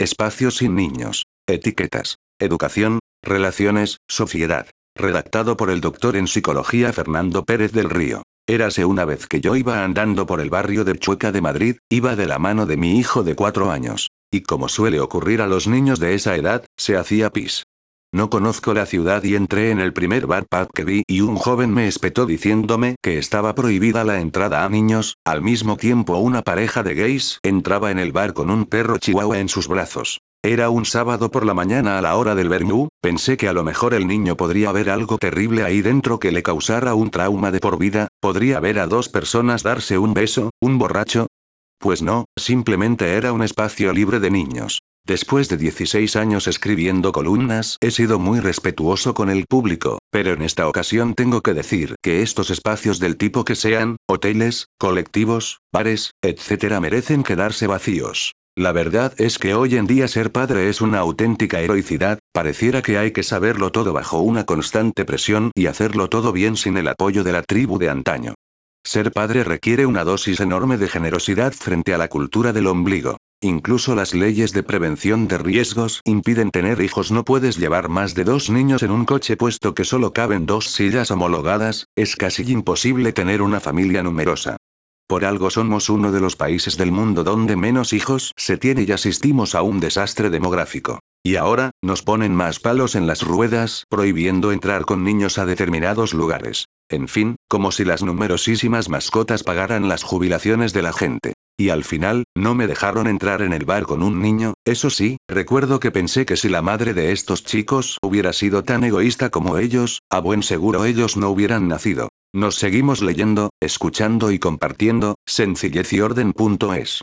Espacios sin niños. Etiquetas. Educación, relaciones, sociedad. Redactado por el doctor en psicología Fernando Pérez del Río. Érase una vez que yo iba andando por el barrio de Chueca de Madrid, iba de la mano de mi hijo de 4 años. Y como suele ocurrir a los niños de esa edad, se hacía pis. No conozco la ciudad y entré en el primer bar pub que vi y un joven me espetó diciéndome que estaba prohibida la entrada a niños. Al mismo tiempo una pareja de gays entraba en el bar con un perro chihuahua en sus brazos. Era un sábado por la mañana a la hora del vermú. Pensé que a lo mejor el niño podría ver algo terrible ahí dentro que le causara un trauma de por vida. ¿Podría ver a dos personas darse un beso, un borracho? Pues no, simplemente era un espacio libre de niños. Después de 16 años escribiendo columnas, he sido muy respetuoso con el público, pero en esta ocasión tengo que decir que estos espacios del tipo que sean, hoteles, colectivos, bares, etc. merecen quedarse vacíos. La verdad es que hoy en día ser padre es una auténtica heroicidad, pareciera que hay que saberlo todo bajo una constante presión y hacerlo todo bien sin el apoyo de la tribu de antaño. Ser padre requiere una dosis enorme de generosidad frente a la cultura del ombligo. Incluso las leyes de prevención de riesgos impiden tener hijos. No puedes llevar más de 2 niños en un coche puesto que solo caben 2 sillas homologadas. Es casi imposible tener una familia numerosa. Por algo somos uno de los países del mundo donde menos hijos se tiene y asistimos a un desastre demográfico. Y ahora, nos ponen más palos en las ruedas, prohibiendo entrar con niños a determinados lugares. En fin, como si las numerosísimas mascotas pagaran las jubilaciones de la gente. Y al final, no me dejaron entrar en el bar con un niño. Eso sí, recuerdo que pensé que si la madre de estos chicos hubiera sido tan egoísta como ellos, a buen seguro ellos no hubieran nacido. Nos seguimos leyendo, escuchando y compartiendo. Sencillez y orden.es